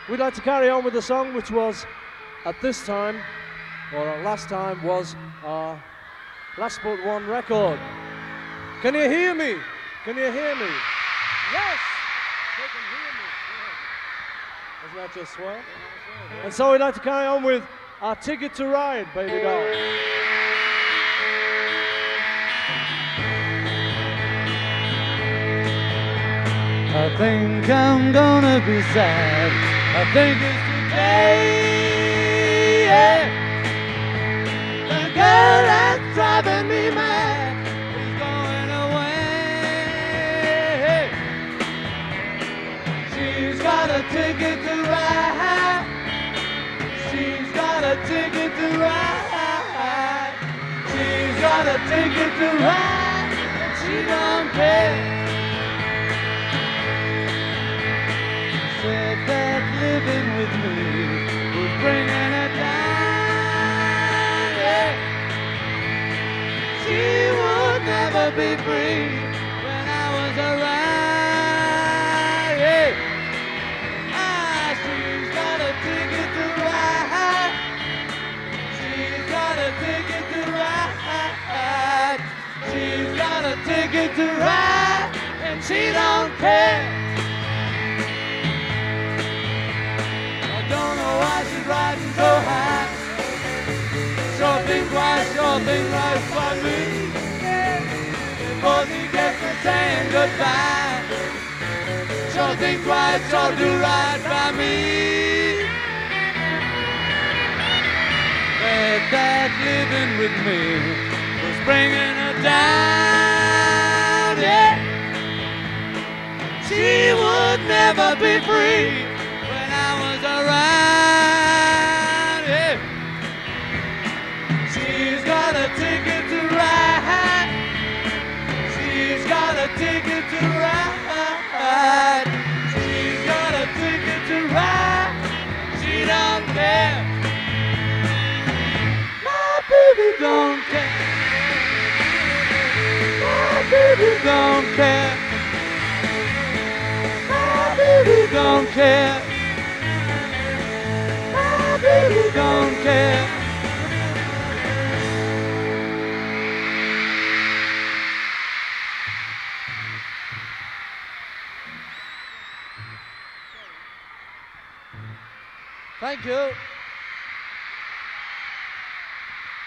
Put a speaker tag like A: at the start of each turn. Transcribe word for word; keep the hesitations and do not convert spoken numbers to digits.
A: we'd like to carry on with the song which was, at this time, or at last time, was our last but one record. Can you hear me? Can you hear me? Yes! They can hear me. Yeah. Isn't that just swell? And so we'd like to carry on with our Ticket to Ride, Baby Doll.
B: I think I'm gonna be sad. I think it's today. Yeah. The girl that's driving me mad is going away. She's got a ticket to ride. She's got a ticket to ride. She's got a ticket to ride. And she don't care. Said that living with me was bringing her down, yeah. She would never be free when I was around, yeah. Ah, she's got a ticket to ride. She's got a ticket to ride. She's got a ticket to ride, and she don't care. Don't know why she's riding so high. Sure think twice, sure think right for me. Before she gets to saying goodbye. Sure think twice, sure do right by me. But that living with me was bringing her down, yeah. She would never be free around, yeah. She's got a ticket to ride. She's got a ticket to ride. She's got a ticket to ride. She don't care. My baby don't care. My baby don't care. My baby don't care. Baby don't care. Thank you.